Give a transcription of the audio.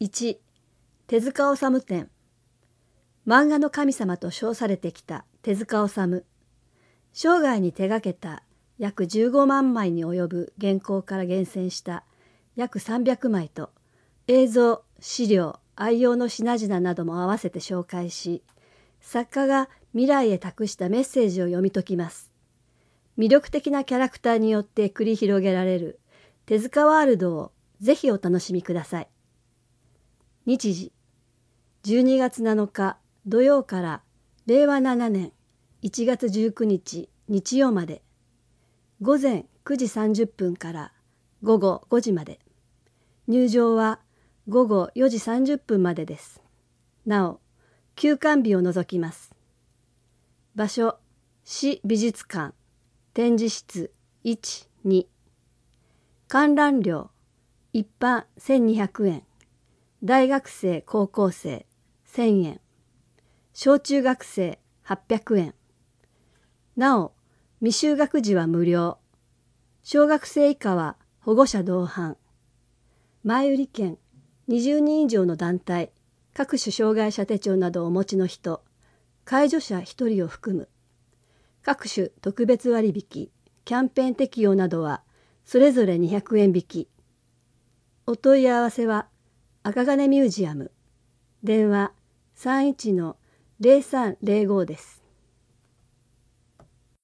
1、手塚治虫展。漫画の神様と称されてきた手塚治虫。生涯に手がけた約15万枚に及ぶ原稿から厳選した約300枚と映像、資料、愛用の品々なども合わせて紹介し、作家が未来へ託したメッセージを読み解きます。魅力的なキャラクターによって繰り広げられる手塚ワールドをぜひお楽しみください。日時12月7日土曜から令和7年1月19日日曜まで、午前9時30分から午後5時まで、入場は午後4時30分までです。なお、休館日を除きます。場所、市美術館、展示室1、2。観覧料、一般1200円、大学生高校生1000円、小中学生800円。なお、未就学児は無料。小学生以下は保護者同伴。前売券、20人以上の団体、各種障害者手帳などをお持ちの人、介助者1人を含む。各種特別割引、キャンペーン適用などはそれぞれ200円引き。お問い合わせは赤金ミュージアム。電話31-0305です。